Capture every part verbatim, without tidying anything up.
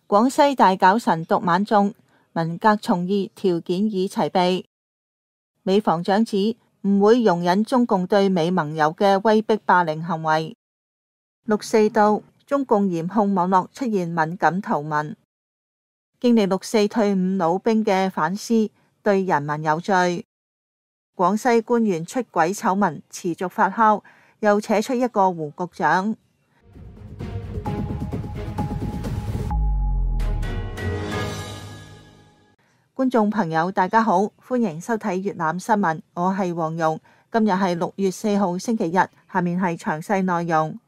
廣西大搞神獨晚頌，文革從異條件已齊備。美防長指唔會容忍中共對美盟友嘅威逼霸凌行為。六四到，中共嚴控網絡出現敏感圖文。經歷六四退伍老兵嘅反思，對人民有罪。廣西官員出軌醜聞持續發酵，又扯出一個胡局長。觀眾朋友大家好，歡迎收睇粵覽新聞，我係黃蓉。今日係六月四號星期日，下面係詳細內容。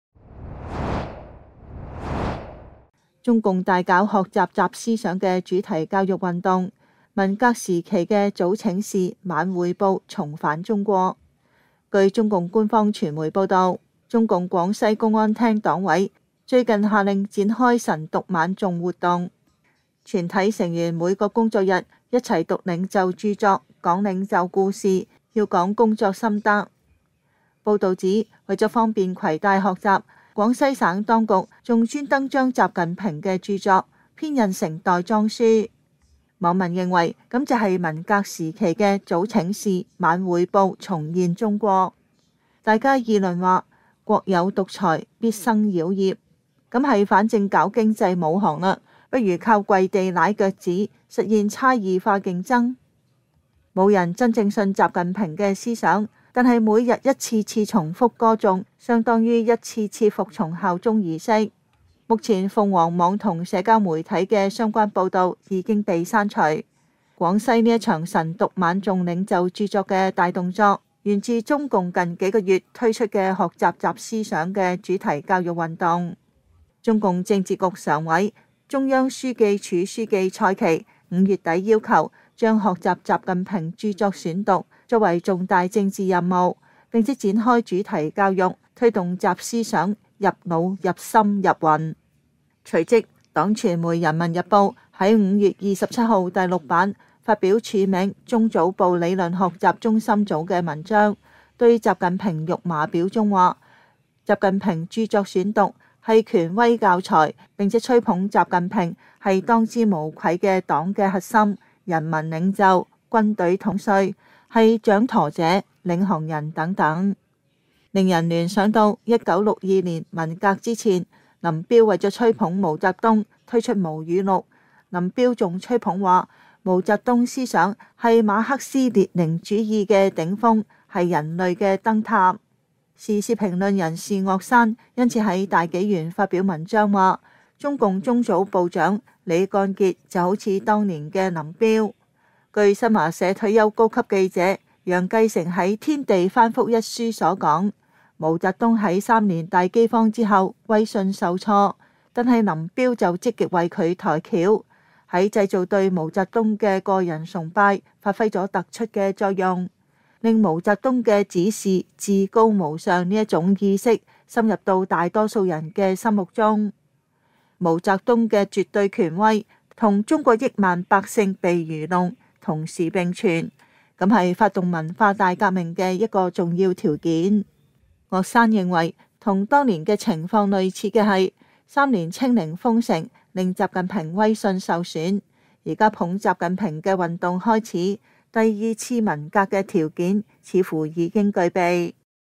中共大搞學習習思想嘅主題教育運動，文革時期嘅早請示晚匯報重返中國。據中共官方傳媒報道，中共廣西公安廳黨委最近下令展開晨讀晚誦活動，全體成員每個工作日一齊讀領袖著作，講領袖故事，要講工作心得。報道指，為咗方便攜帶學習，廣西省當局仲專登將習近平嘅著作編印成袋裝書。網民認為咁就係文革時期嘅早請示晚匯報重現中國。大家議論話，國有獨裁必生妖孽，咁係反正搞經濟冇行啦，不如靠跪地舐腳趾實現差異化競爭。冇人真正信習近平嘅思想，但係每日一次次重複歌頌，相當於一次次服從效忠儀式。目前鳳凰網同社交媒體嘅相關報導已經被刪除。廣西呢一場晨讀晚誦領袖著作嘅大動作，源自中共近幾個月推出嘅學習習思想嘅主題教育運動。中共政治局常委、中央書記處書記蔡奇五月底要求將學習習近平著作選讀作為重大政治任務，並且展開主題教育，推動習思想入腦入心入魂。隨即，黨傳媒《人民日報》喺五月二十七號第六版發表署名中組部理論學習中心組嘅文章，對習近平辱罵表忠話：習近平著作選讀係權威教材，並且吹捧習近平係當之無愧嘅黨嘅核心、人民領袖、軍隊統帥，係掌舵者、領航人等等，令人聯想到一九六二年文革之前，林彪為咗吹捧毛澤東推出毛語錄，林彪仲吹捧話毛澤東思想係馬克思列寧主義嘅頂峰，係人類嘅燈塔。時事評論人士岳山因此喺大紀元發表文章話，中共中組部長李幹傑就好似當年嘅林彪。據新華社退休高級記者楊繼成喺《天地翻覆》一書所講，毛澤東喺三年大饑荒之後威信受挫，但係林彪就積極為佢抬轎，喺製造對毛澤東嘅個人崇拜發揮咗突出嘅作用，令毛澤東嘅指示至高無上呢一種意識深入到大多數人嘅心目中。毛澤東嘅絕對權威同中國億萬百姓被愚弄同時並存，咁係發動文化大革命嘅一個重要條件。岳山認為，同當年嘅情況類似嘅係三年清零封城令習近平威信受損，而家捧習近平嘅運動開始，第二次文革嘅條件似乎已經具備。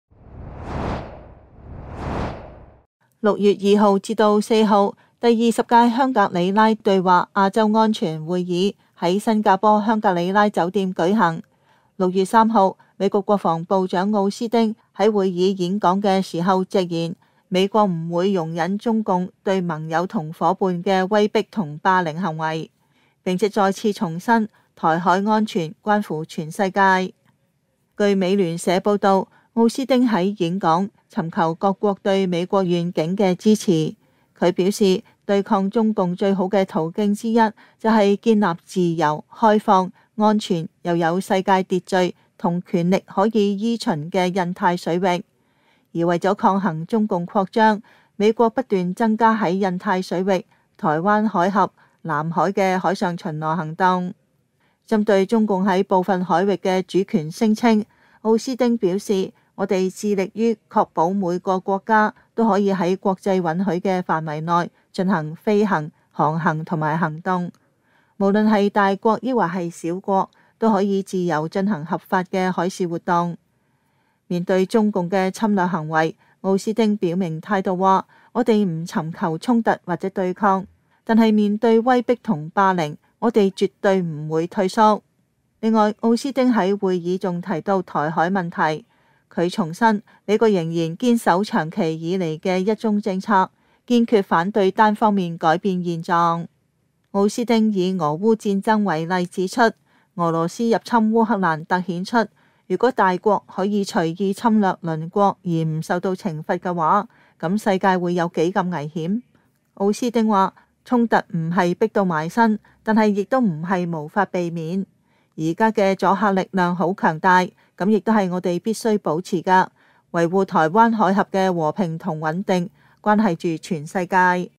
六月二號至到四號，第二十屆香格里拉對話亞洲安全會議喺新加坡香格里拉酒店舉行。六月三號，美國國防部長奧斯汀喺會議演講嘅時候直言，美國唔會容忍中共對盟友同夥伴嘅威逼同霸凌行為，並且再次重申台海安全關乎全世界。據美聯社報道，奧斯汀喺演講尋求各國對美國願景嘅支持。佢表示，對抗中共最好嘅途徑之一就係建立自由、開放、安全又有世界秩序同權力可以依循嘅印太水域。而為咗抗衡中共擴張，美國不斷增加喺印太水域、台灣海峽、南海嘅海上巡邏行動。針對中共喺部分海域嘅主權聲稱，奧斯汀表示，我哋致力於確保每個國家都可以喺國際允許嘅範圍內進行飛行、 航行同埋行動。無論係大國抑或係小國，都可以自由進行合法嘅海事活動。面對中共嘅侵略行為，奧斯汀表明態度話：我哋唔尋求衝突或者對抗，但係面對威逼同霸凌，我哋絕對唔會退縮。另外，奧斯汀喺會議仲提到台海問題，佢重申美國仍然堅守長期以嚟嘅一中政策，堅決反對單方面改變現狀。奧斯汀以俄烏戰爭為例指出，俄羅斯入侵烏克蘭突顯出，如果大國可以隨意侵略鄰國而唔受到懲罰嘅話，咁世界會有幾咁危險？奧斯汀話，衝突唔係逼到埋身，但係亦都唔係無法避免。而家嘅阻嚇力量好強大，咁亦都係我哋必須保持㗎。維護台灣海峽嘅和平同穩定，關係住全世界。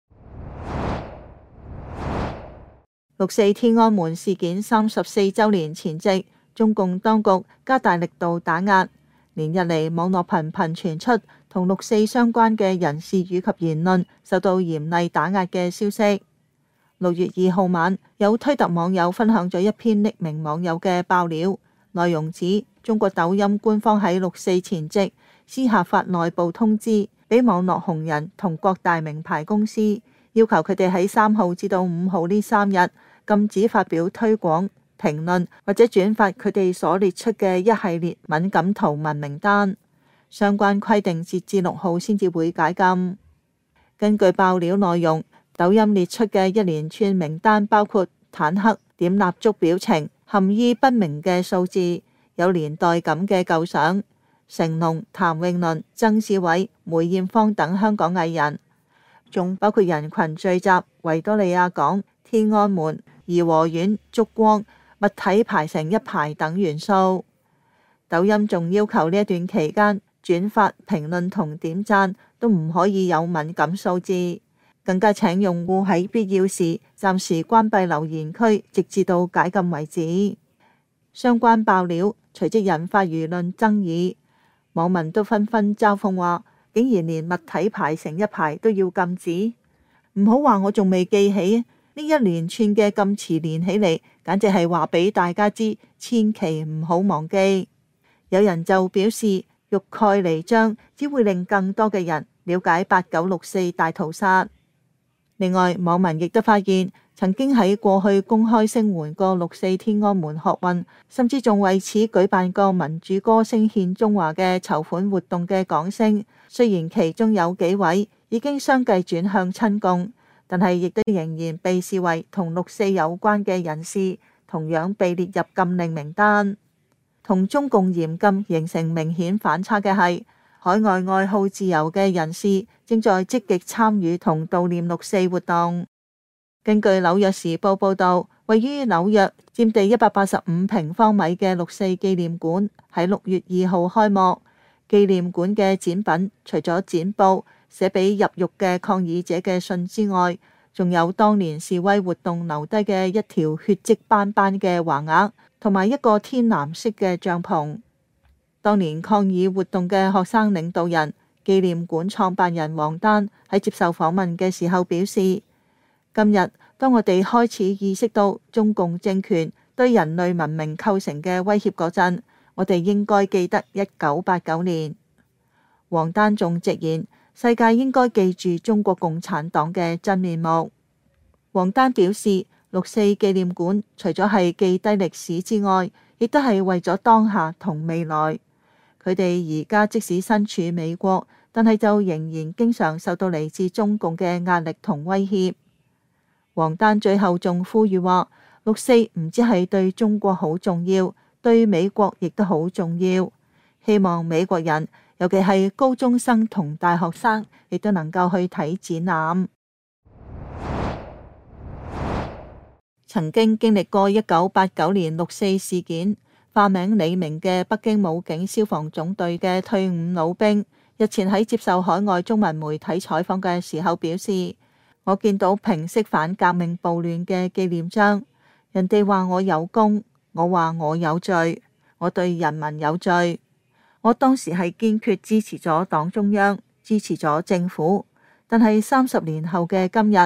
六四天安門事件三十四週年前夕，中共當局加大力度打壓，連日嚟網絡頻頻傳出同六四相關嘅人事以及言論受到嚴厲打壓嘅消息。六月二號晚，有推特網友分享咗一篇匿名網友嘅爆料，內容指中國抖音官方喺六四前夕私下發內部通知，俾網絡紅人同各大名牌公司，要求佢哋喺三號至到五號呢三日禁止發表推廣、評論或者轉發佢哋所列出嘅一系列敏感圖文名單。相關規定截至六號先至會解禁。根據爆料內容，抖音列出嘅一連串名單包括坦克、點蠟燭表情、含義不明嘅數字、有年代感嘅舊相、成龍、譚詠麟、曾志偉、梅艷芳等香港藝人，仲包括人群聚集、維多利亞港、天安門、頤和園、燭光、物體排成一排等元素。抖音仲要求呢一段期間轉發、評論同點讚都唔可以有敏感數字。更加請用戶喺必要時暫時關閉留言區，直至到解禁為止。相關爆料隨即引發輿論爭議，網民都紛紛嘲諷話，竟然連物體排成一排都要禁止，唔好話我仲未記起，呢一連串嘅禁詞連起嚟，簡直係話俾大家知，千祈唔好忘記。有人就表示，欲蓋彌彰，只會令更多嘅人了解八九六四大屠殺。另外，網民亦都發現，曾經喺過去公開聲援過六四天安門學運，甚至仲為此舉辦過民主歌聲獻中華嘅籌款活動嘅港星，雖然其中有幾位已經相繼轉向親共，但係亦都仍然被視為同六四有關嘅人士，同樣被列入禁令名單。同中共嚴禁形成明顯反差嘅係，海外愛好自由嘅人士正在積極參與同悼念六四活動。根據紐約時報報導，位於紐約佔地一百八十五平方米嘅六四紀念館喺六月二號開幕。紀念館嘅展品除咗展報、寫俾入獄嘅抗議者嘅信之外，仲有當年示威活動留低嘅一條血跡斑斑嘅橫額，同埋一個天藍色嘅帳篷。當年抗議活動嘅學生領導人、紀念館創辦人王丹喺接受訪問嘅時候表示，今日當我哋開始意識到中共政權對人類文明構成嘅威脅嗰陣，我哋應該記得一九八九年。王丹仲直言，世界應該記住中國共產黨嘅真面目。王丹表示，六四紀念館除咗係記低歷史之外，亦都係為咗當下同未來。佢哋而家即使身處美國，但係就仍然經常受到嚟自中共嘅壓力同威脅。王丹最後仲呼籲話，六四唔止係對中國好重要，對美國亦都好重要。希望美國人，尤其係高中生同大學生，亦都能夠去睇展覽。曾經經歷過一九八九年六四事件，化名李明嘅北京武警消防總隊嘅退伍老兵，日前喺接受海外中文媒體採訪嘅時候表示，我見到平息反革命暴亂嘅紀念章，人哋話我有功，我話我有罪，我對人民有罪。我當時係堅決支持咗黨中央，支持咗政府，但係三十年後嘅今日，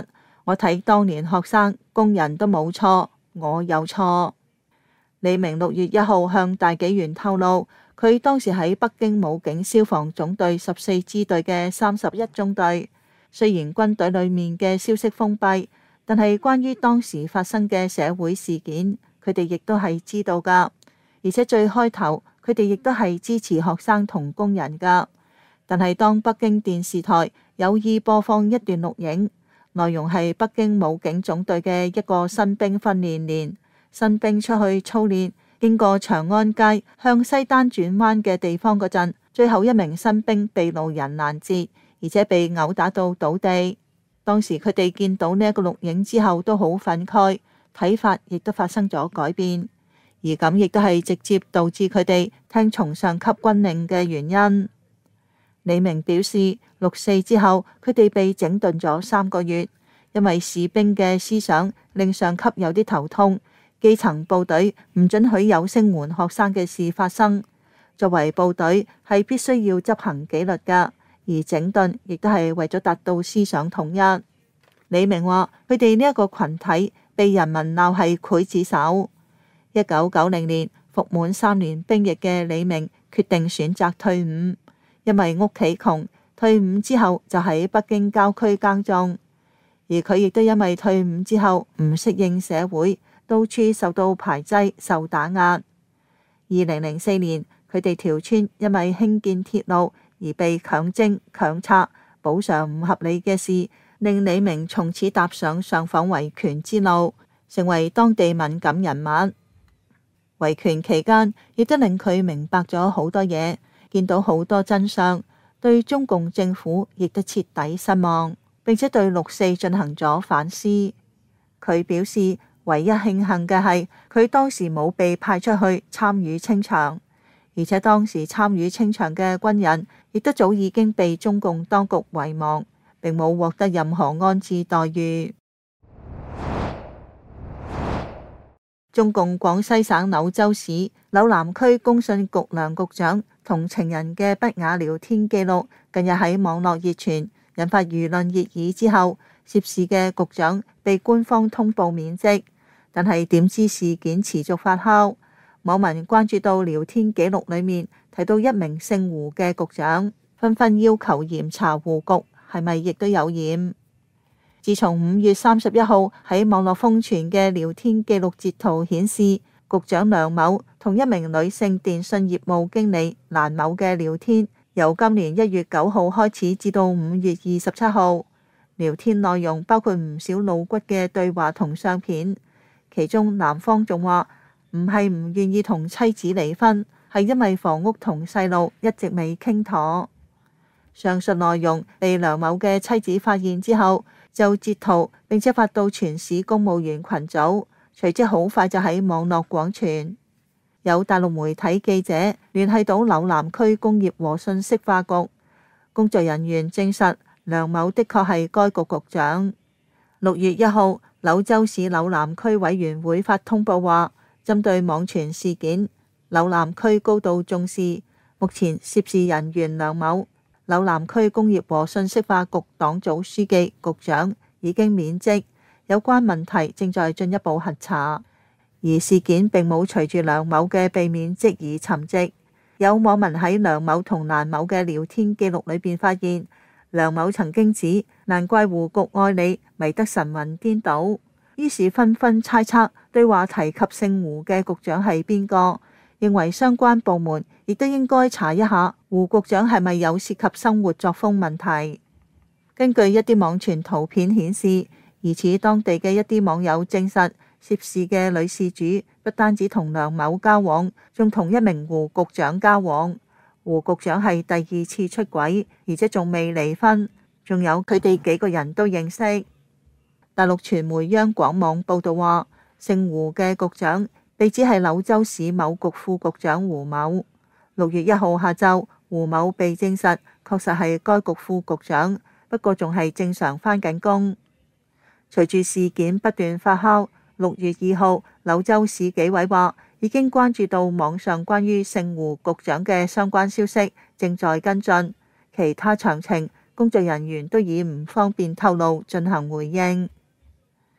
我睇當年學生、工人都冇錯，我有錯。李明六月一號向大紀元透露，佢當時喺北京武警消防總隊十四支隊嘅三十一中隊。雖然軍隊裏面嘅消息封閉，但係關於當時發生嘅社會事件，佢哋亦都係知道噶。而且最開頭，佢哋亦都係支持學生同工人噶。但係當北京電視台有意播放一段錄影，內容係北京武警總隊嘅一個新兵訓練連，新兵出去操練，經過長安街向西單轉彎嘅地方嗰陣，最後一名新兵被路人攔截，而且被毆打到倒地。當時佢哋見到呢一個錄影之後都好憤慨，睇法亦都發生咗改變，而咁亦都係直接導致佢哋聽從上級軍令嘅原因。李明表示，六四之後佢哋被整頓咗三個月，因為士兵嘅思想令上級有啲頭痛，基層部隊唔准許有聲援學生嘅事發生。作為部隊係必須要執行紀律噶，而整頓亦都係為咗達到思想統一。李明話佢哋呢一個群體被人民鬧係劊子手。一九九零年服滿三年兵役嘅李明決定選擇退伍。因為屋企窮，退伍之後就喺北京郊區耕種，而佢亦都因為退伍之後唔適應社會，到處受到排擠、受打壓。二零零四年，佢哋條村因為興建鐵路而被強徵、強拆，補償唔合理嘅事，令李明從此踏上上訪維權之路，成為當地敏感人物。維權期間，亦都令佢明白咗好多嘢。見到好多真相，對中共政府亦都徹底失望，並且對六四進行咗反思。佢表示，唯一慶幸嘅係佢當時冇被派出去參與清場，而且當時參與清場嘅軍人亦都早已經被中共當局遺忘，並冇獲得任何安置待遇。中共廣西省柳州市柳南區工信局梁局長同情人嘅不雅聊天記錄近日喺網絡熱傳，引發輿論熱議之後，涉事嘅局長被官方通報免職。但係點知事件持續發酵，網民關注到聊天記錄裏面提到一名姓胡嘅局長，紛紛要求嚴查胡局係咪亦都有染。自從五月三十一號喺網絡瘋傳嘅聊天記錄截圖顯示，局長梁某同一名女性電信業務經理蘭某嘅聊天，由今年一月九號開始至到五月二十七號，聊天內容包括唔少露骨嘅對話同相片，其中男方仲話唔係唔願意同妻子離婚，係因為房屋同細路一直未傾妥。上述內容被梁某嘅妻子發現之後，就截圖並且發到全市公務員群組，隨即好快就喺網絡廣傳。有大陸媒體記者聯繫到柳南區工業和信息化局工作人員，證實梁某的確係該局局長。六月一號，柳州市柳南區委員會發通報話，針對網傳事件，柳南區高度重視，目前涉事人員梁某，柳南區工業和信息化局黨組書記、局長已經免職，有關問題正在進一步核查。而事件並冇隨住梁某嘅被免職而沉寂。有網民喺梁某同蘭某嘅聊天記錄裏邊發現，梁某曾經指難怪胡局愛你，迷得神魂顛倒，於是紛紛猜測對話提及姓胡嘅局長係邊個。認為相關部門亦都應該查一下胡局長係咪有涉及生活作風問題。根據一啲網傳圖片顯示，疑似當地嘅一啲網友證實，涉事嘅女事主不單止同梁某交往，仲同一名胡局長交往。胡局長係第二次出軌，而且仲未離婚，仲有佢哋幾個人都認識。大陸傳媒央廣網報道話，姓胡嘅局長被指係柳州市某局副局長胡某。六月一號下晝，胡某被證實確實係該局副局長，不過仲係正常返緊工。隨住事件不斷發酵，六月二號，柳州市紀委話已經關注到網上關於姓胡局長嘅相關消息，正在跟進。其他詳情，工作人員都以唔方便透露進行回應。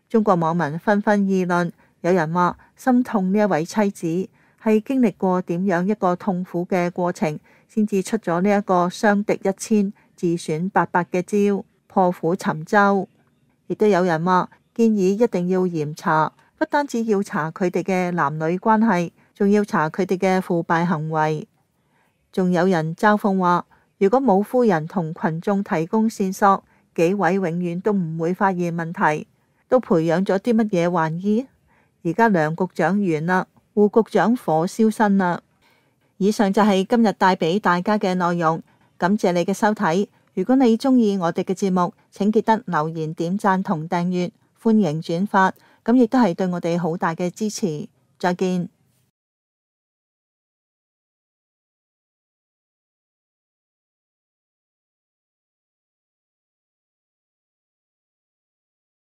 中國網民紛紛議論，有人話心痛呢一位妻子係經歷過點樣一個痛苦嘅過程，先至出咗呢一個傷敵一千自損八百嘅招，破釜沉舟。亦都有人話建議一定要嚴查，不單止要查佢哋嘅男女關係，仲要查佢哋嘅腐敗行為。仲有人嘲諷話，如果冇夫人同群眾提供線索，紀委永遠都唔會發現問題。都培養咗啲乜嘢玩意？而家梁局長完啦，胡局長火燒身啦。以上就係今日帶俾大家嘅內容，感謝你嘅收睇。如果你鍾意我哋嘅節目，請記得留言、點讚同訂閱，歡迎轉發，咁亦都係對我哋好大嘅支持。再見。